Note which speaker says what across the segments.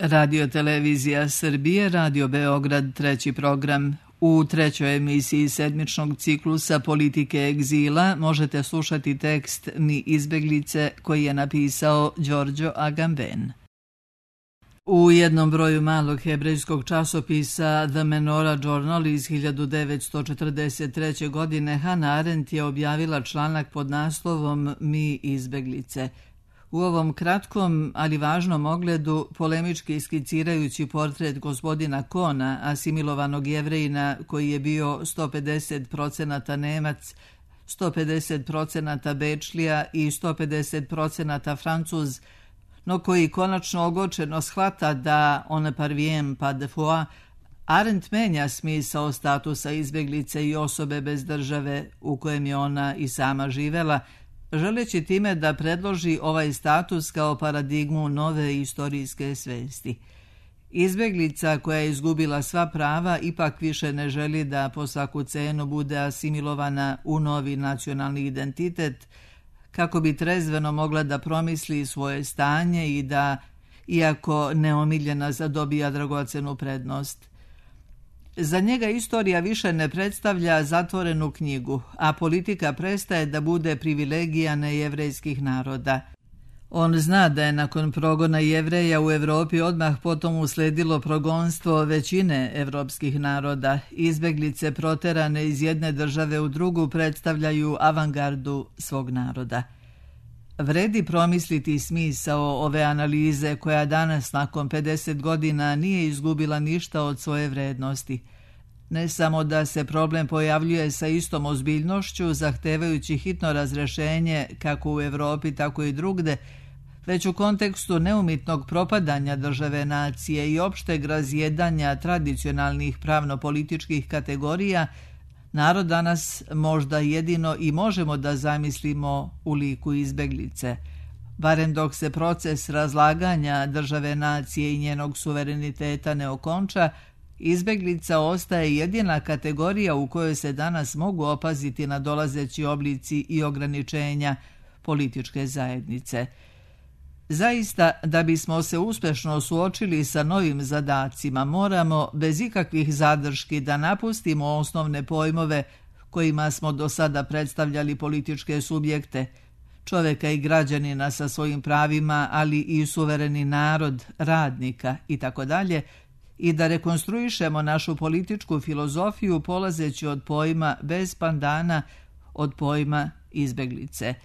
Speaker 1: Radio Televizija Srbije, Radio Beograd, treći program. U trećoj emisiji sedmičnog ciklusa Politike egzila možete slušati tekst Mi izbeglice koji je napisao Đorđo Agamben. U jednom broju malog hebrejskog časopisa The Menorah Journal iz 1943. godine Hannah Arendt je objavila članak pod naslovom Mi izbeglice. U ovom kratkom, ali važnom ogledu, polemički skicirajući portret gospodina Kohna, asimilovanog Jevrejina koji je bio 150% Nemac, 150% Bečlija i 150% Francuz, no koji konačno ogorčeno shvata da on ne parvient pas de foi, Arendt menja smisao statusa izbeglice i osobe bez države u kojem je ona i sama živela, želeći time da predloži ovaj status kao paradigmu nove istorijske svesti. Izbeglica koja je izgubila sva prava ipak više ne želi da po svaku cenu bude asimilovana u novi nacionalni identitet, kako bi trezveno mogla da promisli svoje stanje i da, iako neomiljena, zadobija dragocenu prednost. Za njega istorija više ne predstavlja zatvorenu knjigu, a politika prestaje da bude privilegija nejevrejskih naroda. On zna da je nakon progona Jevreja u Evropi odmah potom usledilo progonstvo većine evropskih naroda. Izbeglice proterane iz jedne države u drugu predstavljaju avangardu svog naroda. Vredi promisliti smisao ove analize koja danas nakon 50 godina nije izgubila ništa od svoje vrednosti. Ne samo da se problem pojavljuje sa istom ozbiljnošću, zahtevajući hitno razrešenje kako u Evropi tako i drugde, već u kontekstu neumitnog propadanja države nacije i opšteg razjedanja tradicionalnih pravno-političkih kategorija, narod danas možda jedino i možemo da zamislimo u liku izbeglice. Barem dok se proces razlaganja države nacije i njenog suvereniteta ne okonča, izbeglica ostaje jedina kategorija u kojoj se danas mogu opaziti nadolazeći oblici i ograničenja političke zajednice. Zaista, da bismo se uspešno suočili sa novim zadacima, moramo bez ikakvih zadrški da napustimo osnovne pojmove kojima smo do sada predstavljali političke subjekte, čoveka i građanina sa svojim pravima, ali i suvereni narod, radnika itd., i da rekonstruišemo našu političku filozofiju polazeći od pojma bez pandana, od pojma izbeglice.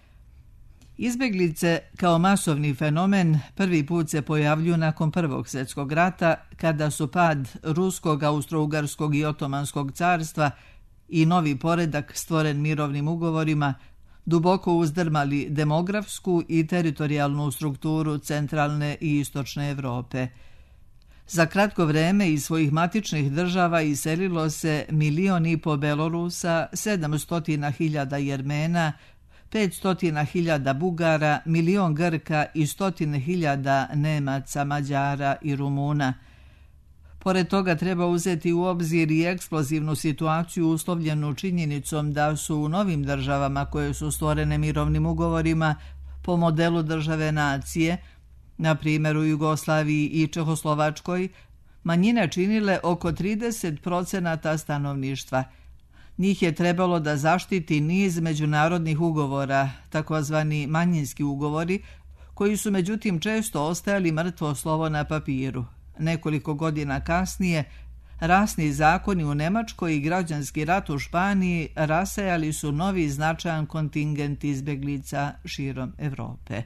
Speaker 1: Izbeglice kao masovni fenomen prvi put se pojavljuju nakon Prvog svjetskog rata, kada su pad Ruskog, Austro-Ugarskog i Otomanskog carstva i novi poredak stvoren mirovnim ugovorima duboko uzdrmali demografsku i teritorijalnu strukturu centralne i istočne Evrope. Za kratko vreme iz svojih matičnih država iselilo se 1,5 miliona Belorusa, 700.000 Jermena, 500.000 Bugara, 1 milion Grka i 100.000 Nemaca, Mađara i Rumuna. Pored toga treba uzeti u obzir i eksplozivnu situaciju uslovljenu činjenicom da su u novim državama koje su stvorene mirovnim ugovorima po modelu države nacije, na primjer u Jugoslaviji i Čehoslovačkoj, manjine činile oko 30% stanovništva. Njih je trebalo da zaštiti niz međunarodnih ugovora, takozvani manjinski ugovori, koji su međutim često ostajali mrtvo slovo na papiru. Nekoliko godina kasnije, rasni zakoni u Nemačkoj i građanski rat u Španiji rasejali su novi značajan kontingent izbeglica širom Evrope.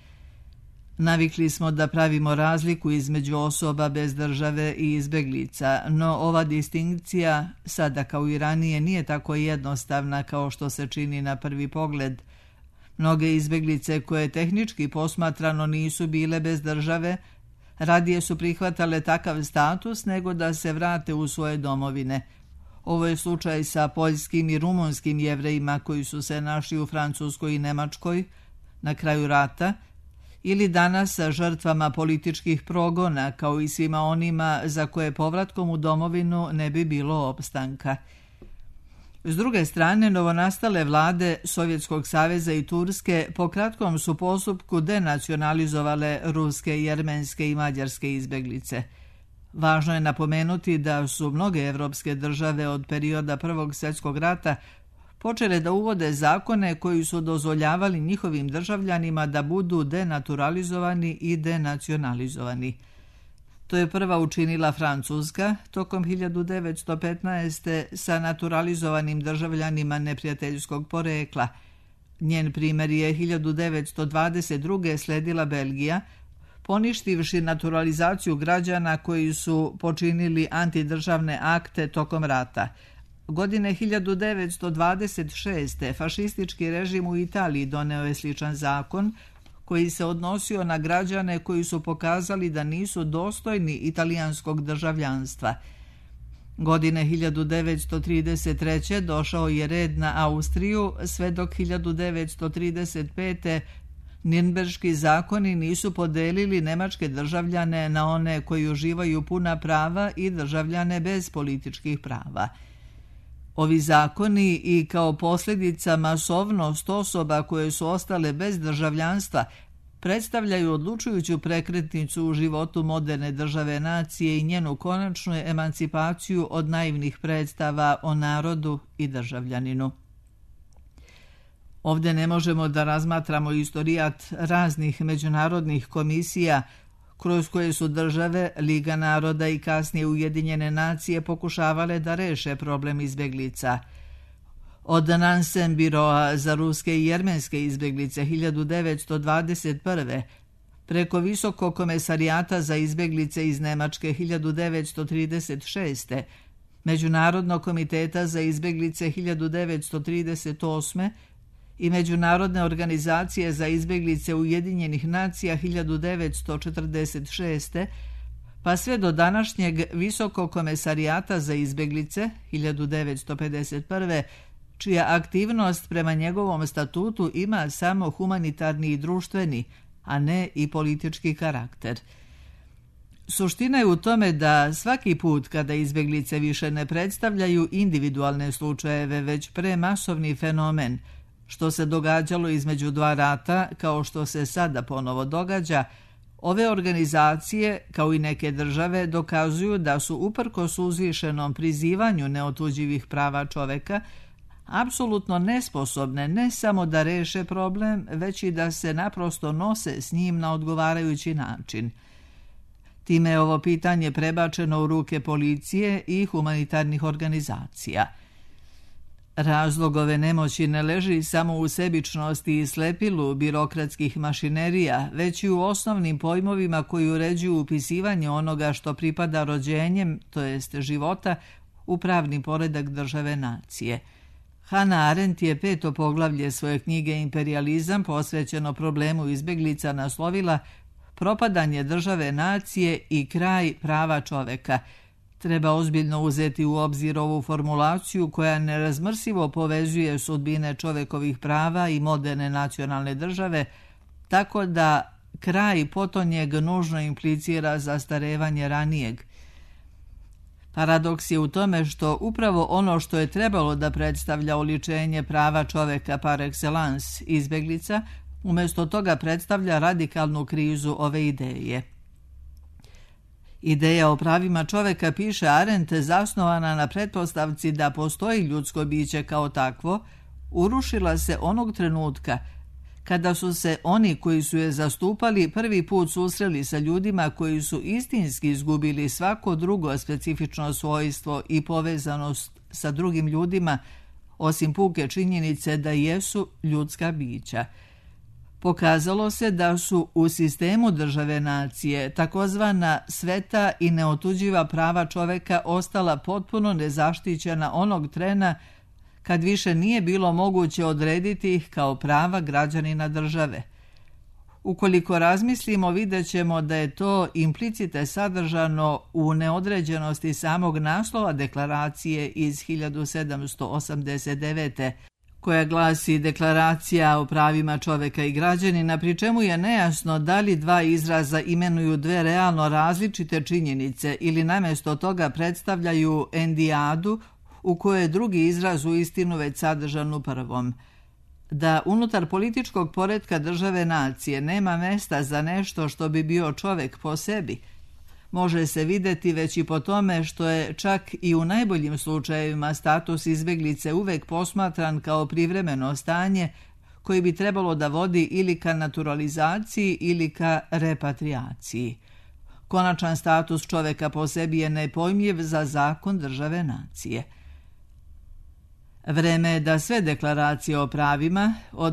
Speaker 1: Navikli smo da pravimo razliku između osoba bez države i izbeglica, no ova distinkcija, sada kao i ranije, nije tako jednostavna kao što se čini na prvi pogled. Mnoge izbeglice koje tehnički posmatrano nisu bile bez države, radije su prihvatale takav status nego da se vrate u svoje domovine. Ovo je slučaj sa poljskim i rumunskim Jevrejima koji su se našli u Francuskoj i Nemačkoj na kraju rata, ili danas sa žrtvama političkih progona, kao i svima onima za koje povratkom u domovinu ne bi bilo opstanka. S druge strane, novonastale vlade Sovjetskog saveza i Turske po kratkom su postupku denacionalizovale ruske, jermenske i mađarske izbeglice. Važno je napomenuti da su mnoge evropske države od perioda Prvog svjetskog rata počele da uvode zakone koji su dozvoljavali njihovim državljanima da budu denaturalizovani i denacionalizovani. To je prva učinila Francuska tokom 1915. sa naturalizovanim državljanima neprijateljskog porekla. Njen primjer je 1922. sledila Belgija, poništivši naturalizaciju građana koji su počinili antidržavne akte tokom rata. Godine 1926. fašistički režim u Italiji doneo je sličan zakon koji se odnosio na građane koji su pokazali da nisu dostojni italijanskog državljanstva. Godine 1933. došao je red na Austriju, sve dok 1935. Nirnberški zakoni nisu podelili nemačke državljane na one koji uživaju puna prava i državljane bez političkih prava. Ovi zakoni i kao posljedica masovnost osoba koje su ostale bez državljanstva predstavljaju odlučujuću prekretnicu u životu moderne države nacije i njenu konačnu emancipaciju od naivnih predstava o narodu i državljaninu. Ovdje ne možemo da razmatramo istorijat raznih međunarodnih komisija kroz koje su države, Liga naroda i kasnije Ujedinjene nacije pokušavale da reše problem izbeglica. Od Nansen biroa za ruske i jermenske izbeglice 1921. preko Visokog komesarijata za izbeglice iz Nemačke 1936. Međunarodnog komiteta za izbeglice 1938. i Međunarodne organizacije za izbeglice Ujedinjenih nacija 1946. pa sve do današnjeg Visokog komesarijata za izbeglice 1951. čija aktivnost prema njegovom statutu ima samo humanitarni i društveni, a ne i politički karakter. Suština je u tome da svaki put kada izbeglice više ne predstavljaju individualne slučajeve, već premasovni fenomen, što se događalo između dva rata, kao što se sada ponovo događa, ove organizacije, kao i neke države, dokazuju da su uprkos uzvišenom prizivanju neotuđivih prava čoveka apsolutno nesposobne ne samo da reše problem, već i da se naprosto nose s njim na odgovarajući način. Time je ovo pitanje prebačeno u ruke policije i humanitarnih organizacija. Razlog ove nemoći ne leži samo u sebičnosti i slepilu birokratskih mašinerija, već i u osnovnim pojmovima koji uređuju upisivanje onoga što pripada rođenjem, to jest života, u pravni poredak države nacije. Hannah Arendt je 5. poglavlje svoje knjige Imperijalizam posvećeno problemu izbeglica naslovila Propadanje države nacije i kraj prava čoveka. Treba ozbiljno uzeti u obzir ovu formulaciju koja nerazmrsivo povezuje sudbine čovekovih prava i moderne nacionalne države, tako da kraj potonjeg nužno implicira zastarevanje ranijeg. Paradoks je u tome što upravo ono što je trebalo da predstavlja oličenje prava čoveka par excellence, izbeglica, umjesto toga predstavlja radikalnu krizu ove ideje. Ideja o pravima čoveka, piše Arendt, zasnovana na pretpostavci da postoji ljudsko biće kao takvo, urušila se onog trenutka kada su se oni koji su je zastupali prvi put susreli sa ljudima koji su istinski izgubili svako drugo specifično svojstvo i povezanost sa drugim ljudima, osim puke činjenice da jesu ljudska bića. Pokazalo se da su u sistemu države nacije takozvana sveta i neotuđiva prava čoveka ostala potpuno nezaštićena onog trena kad više nije bilo moguće odrediti ih kao prava građanina države. Ukoliko razmislimo, vidjet ćemo da je to implicite sadržano u neodređenosti samog naslova deklaracije iz 1789. koja glasi Deklaracija o pravima čoveka i građanina, pri čemu je nejasno da li dva izraza imenuju dve realno različite činjenice ili namjesto toga predstavljaju endijadu u kojoj je drugi izraz u istinu već sadržan u prvom. Da unutar političkog poretka države nacije nema mesta za nešto što bi bio čovjek po sebi, može se vidjeti već i po tome što je čak i u najboljim slučajevima status izbjeglice uvek posmatran kao privremeno stanje koji bi trebalo da vodi ili ka naturalizaciji ili ka repatriaciji. Konačan status čovjeka po sebi je nepojmljiv za zakon države nacije. Vreme je da sve deklaracije o pravima od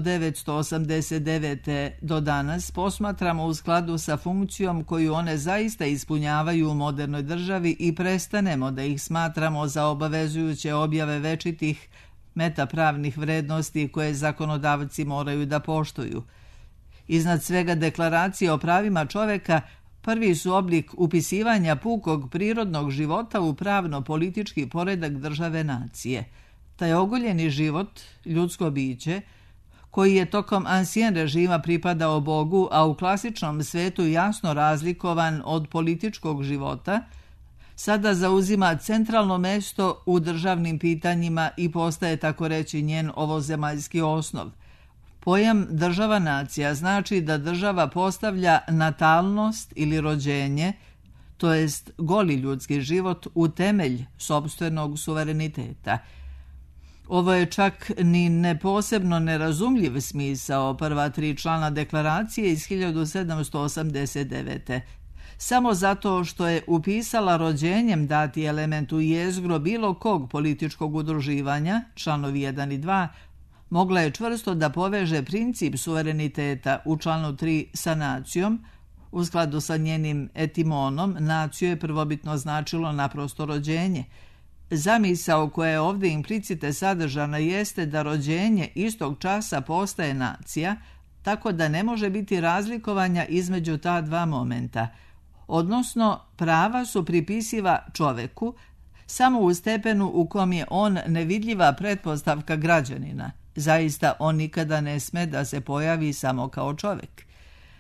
Speaker 1: 1989. do danas posmatramo u skladu sa funkcijom koju one zaista ispunjavaju u modernoj državi i prestanemo da ih smatramo za obavezujuće objave večitih metapravnih vrednosti koje zakonodavci moraju da poštuju. Iznad svega deklaracije o pravima čovjeka prvi su oblik upisivanja pukog prirodnog života u pravno-politički poredak države nacije. Taj ogoljeni život, ljudsko biće, koji je tokom ansien režima pripadao Bogu, a u klasičnom svetu jasno razlikovan od političkog života, sada zauzima centralno mesto u državnim pitanjima i postaje tako reći njen ovozemaljski osnov. Pojam država nacija znači da država postavlja natalnost ili rođenje, to jest goli ljudski život, u temelj sopstvenog suvereniteta. Ovo je čak ni neposebno nerazumljiv smisao prva 3 člana deklaracije iz 1789. Samo zato što je upisala rođenjem dati element u jezgro bilo kog političkog udruživanja, članovi 1 i 2, mogla je čvrsto da poveže princip suvereniteta u članu 3 sa nacijom. U skladu sa njenim etimonom, naciju je prvobitno značilo naprosto rođenje. Zamisao koja je ovdje implicite sadržana jeste da rođenje istog časa postaje nacija, tako da ne može biti razlikovanja između ta dva momenta. Odnosno, prava su pripisiva čoveku samo u stepenu u kom je on nevidljiva pretpostavka građanina. Zaista on nikada ne sme da se pojavi samo kao čovjek.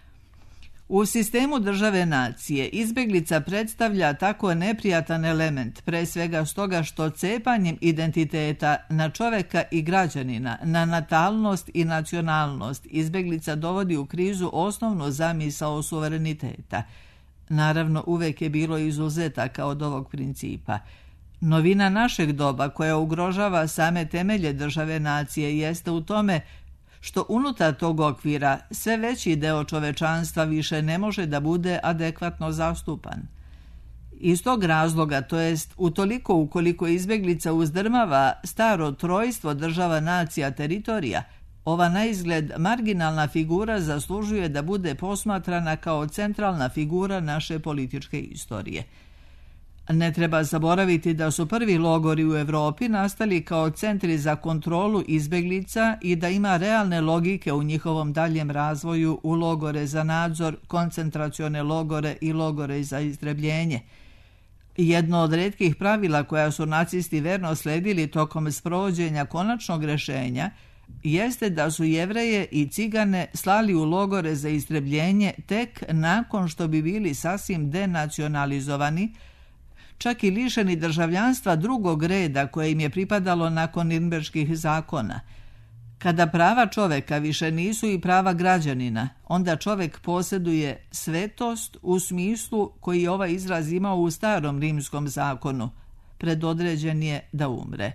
Speaker 1: U sistemu države nacije izbjeglica predstavlja tako neprijatan element, pre svega stoga što cepanjem identiteta na čovjeka i građanina, na natalnost i nacionalnost, izbjeglica dovodi u krizu osnovnu zamisao suvereniteta. Naravno, uvek je bilo izuzetaka od ovog principa. Novina našeg doba koja ugrožava same temelje države nacije jeste u tome što unutar tog okvira sve veći deo čovečanstva više ne može da bude adekvatno zastupan. Iz tog razloga, to jest utoliko ukoliko izbjeglica uzdrmava staro trojstvo država nacija teritorija, ova naizgled marginalna figura zaslužuje da bude posmatrana kao centralna figura naše političke istorije. Ne treba zaboraviti da su prvi logori u Evropi nastali kao centri za kontrolu izbjeglica i da ima realne logike u njihovom daljem razvoju u logore za nadzor, koncentracione logore i logore za istrebljenje. Jedno od retkih pravila koja su nacisti verno sledili tokom sprovođenja konačnog rešenja jeste da su Jevreje i Cigane slali u logore za istrebljenje tek nakon što bi bili sasvim denacionalizovani, čak i lišeni državljanstva drugog reda koje im je pripadalo nakon Nirnberških zakona. Kada prava čoveka više nisu i prava građanina, onda čovek posjeduje svetost u smislu koji je ovaj izraz imao u starom rimskom zakonu. Predodređen je da umre.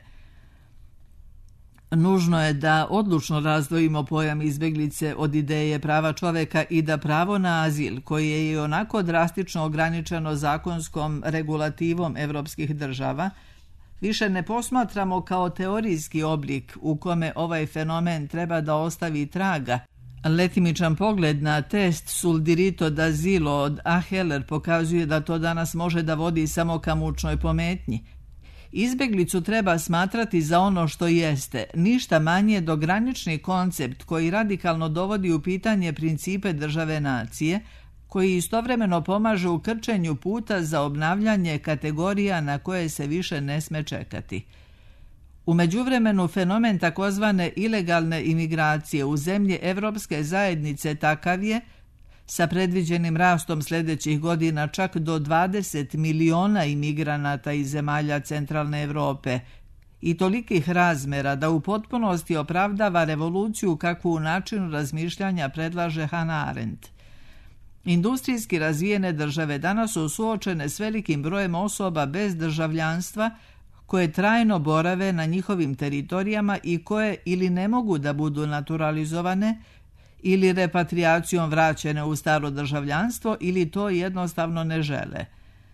Speaker 1: Nužno je da odlučno razdvojimo pojam izbjeglice od ideje prava čoveka i da pravo na azil, koje je i onako drastično ograničeno zakonskom regulativom evropskih država, više ne posmatramo kao teorijski oblik u kome ovaj fenomen treba da ostavi traga. Letimičan pogled na test sul diritto d'asilo od A. Heller pokazuje da to danas može da vodi samo ka mučnoj pometnji. Izbjeglicu treba smatrati za ono što jeste, ništa manje do granični koncept koji radikalno dovodi u pitanje principe države nacije, koji istovremeno pomaže u krčenju puta za obnavljanje kategorija na koje se više ne sme čekati. U međuvremenu fenomen takozvane ilegalne imigracije u zemlje Evropske zajednice takav je sa predviđenim rastom sljedećih godina čak do 20 miliona imigranata iz zemalja centralne Europe i tolikih razmera da u potpunosti opravdava revoluciju kakvu u načinu razmišljanja predlaže Hannah Arendt. Industrijski razvijene države danas su suočene s velikim brojem osoba bez državljanstva koje trajno borave na njihovim teritorijama i koje ili ne mogu da budu naturalizovane ili repatriacijom vraćene u staro državljanstvo ili to jednostavno ne žele.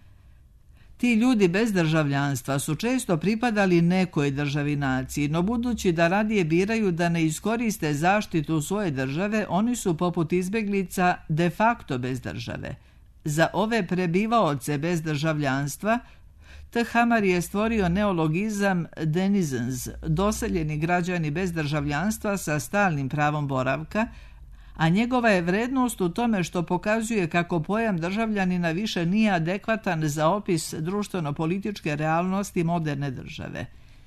Speaker 1: Ti ljudi bez državljanstva su često pripadali nekoj državi naciji, no budući da radije biraju da ne iskoriste zaštitu svoje države, oni su poput izbjeglica de facto bez države. Za ove prebivaoce bez državljanstva T. Hamar je stvorio neologizam denizens, doseljeni građani bez državljanstva sa stalnim pravom boravka, a njegova je vrednost u tome što pokazuje kako pojam državljanina više nije adekvatan za opis društveno-političke realnosti moderne države.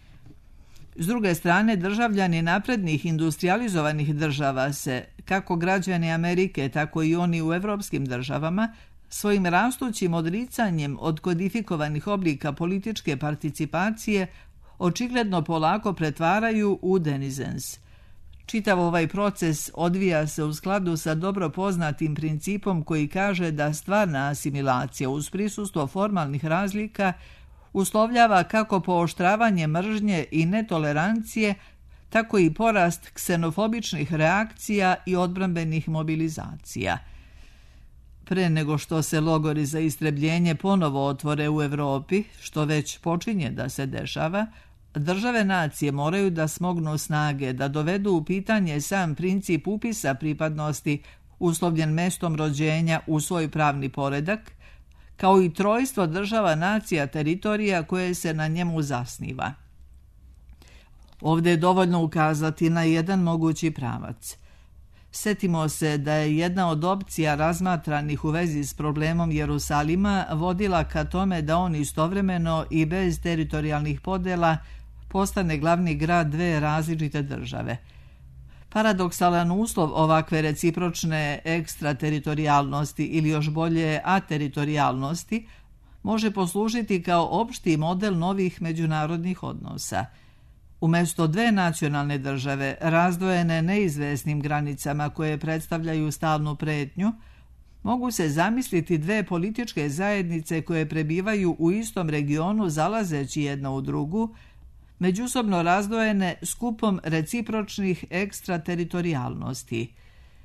Speaker 1: S druge strane, državljani naprednih industrializovanih država se, kako građani Amerike, tako i oni u evropskim državama, svojim rastućim odricanjem od kodifikovanih oblika političke participacije očigledno polako pretvaraju u denizens. Čitav ovaj proces odvija se u skladu sa dobro poznatim principom koji kaže da stvarna asimilacija uz prisustvo formalnih razlika uslovljava kako pooštravanje mržnje i netolerancije, tako i porast ksenofobičnih reakcija i odbrambenih mobilizacija. Pre nego što se logori za istrebljenje ponovo otvore u Europi, što već počinje da se dešava, države nacije moraju da smognu snage da dovedu u pitanje sam princip upisa pripadnosti uslovljen mestom rođenja u svoj pravni poredak, kao i trojstvo država nacija teritorija koje se na njemu zasniva. Ovdje je dovoljno ukazati na jedan mogući pravac. Setimo se da je jedna od opcija razmatranih u vezi s problemom Jerusalima vodila ka tome da on istovremeno i bez teritorijalnih podela postane glavni grad dve različite države. Paradoksalan uslov ovakve recipročne ekstrateritorijalnosti ili još bolje ateritorijalnosti može poslužiti kao opšti model novih međunarodnih odnosa. Umjesto dve nacionalne države, razdvojene neizvesnim granicama koje predstavljaju stalnu pretnju, mogu se zamisliti dve političke zajednice koje prebivaju u istom regionu zalazeći jedna u drugu, međusobno razdvojene skupom recipročnih ekstrateritorijalnosti.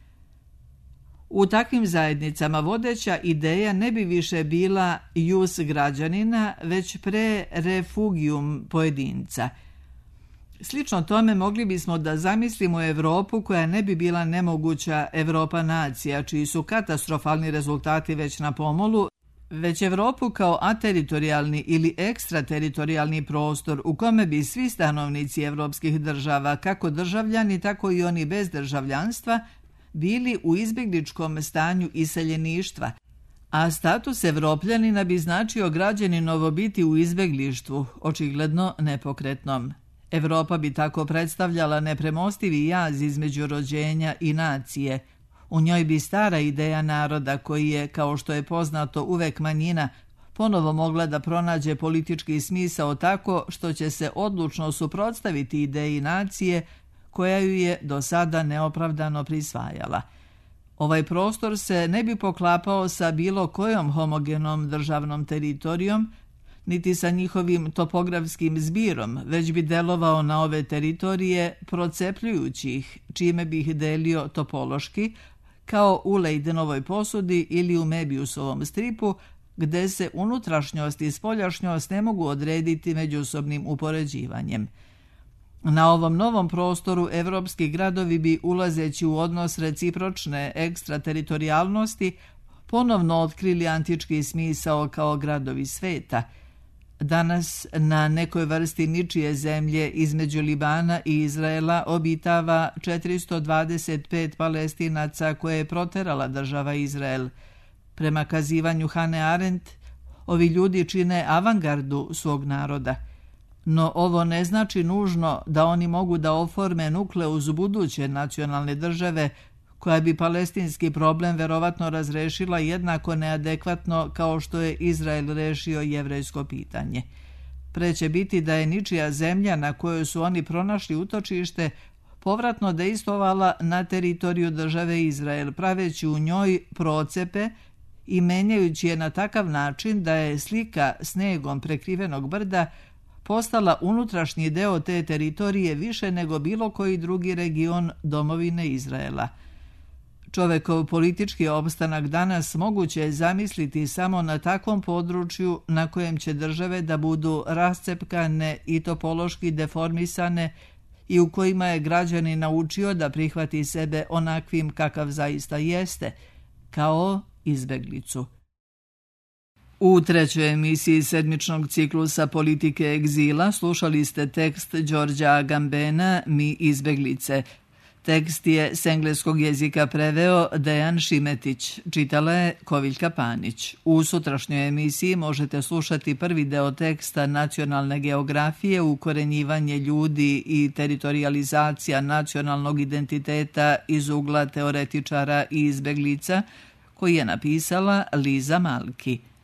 Speaker 1: U takvim zajednicama vodeća ideja ne bi više bila jus građanina, već pre refugium pojedinca. Slično tome mogli bismo da zamislimo Europu koja ne bi bila nemoguća Europa nacija, čiji su katastrofalni rezultati već na pomolu, već Europu kao ateritorijalni ili ekstrateritorijalni prostor u kome bi svi stanovnici evropskih država, kako državljani, tako i oni bez državljanstva, bili u izbjegličkom stanju iseljeništva, a status Evropljanina bi značio građaninovo biti u izbjeglištvu, očigledno nepokretnom. Evropa bi tako predstavljala nepremostivi jaz između rođenja i nacije. U njoj bi stara ideja naroda, koji je, kao što je poznato, uvek manjina, ponovo mogla da pronađe politički smisao tako što će se odlučno suprotstaviti ideji nacije koja ju je do sada neopravdano prisvajala. Ovaj prostor se ne bi poklapao sa bilo kojom homogenom državnom teritorijom, niti sa njihovim topografskim zbirom, već bi delovao na ove teritorije procepljujući ih, čime bi ih delio topološki, kao u Leidenovoj posudi ili u Mebiusovom stripu, gde se unutrašnjost i spoljašnjost ne mogu odrediti međusobnim upoređivanjem. Na ovom novom prostoru evropski gradovi bi, ulazeći u odnos recipročne ekstrateritorijalnosti, ponovno otkrili antički smisao kao gradovi sveta. Danas na nekoj vrsti ničije zemlje između Libana i Izraela obitava 425 Palestinaca koje je proterala država Izrael. Prema kazivanju Hannah Arendt, ovi ljudi čine avangardu svog naroda. No ovo ne znači nužno da oni mogu da oforme nukleus buduće nacionalne države koja bi palestinski problem verovatno razrešila jednako neadekvatno kao što je Izrael rešio jevrejsko pitanje. Pre će biti da je ničija zemlja na kojoj su oni pronašli utočište povratno dejstvovala na teritoriju države Izrael, praveći u njoj procepe i menjajući je na takav način da je slika snegom prekrivenog brda postala unutrašnji deo te teritorije više nego bilo koji drugi region domovine Izraela. Čovekov politički opstanak danas moguće je zamisliti samo na takvom području na kojem će države da budu rascepkane i topološki deformisane i u kojima je građanin naučio da prihvati sebe onakvim kakav zaista jeste, kao izbeglicu. U trećoj emisiji sedmičnog ciklusa Politike egzila slušali ste tekst Đorđa Agambena Mi izbeglice. Tekst je s engleskog jezika preveo Dejan Šimetić, čitala je Koviljka Panić. U sutrašnjoj emisiji možete slušati prvi deo teksta Nacionalne geografije, ukorenjivanje ljudi i teritorijalizacija nacionalnog identiteta iz ugla teoretičara i izbeglica, koji je napisala Liza Malki.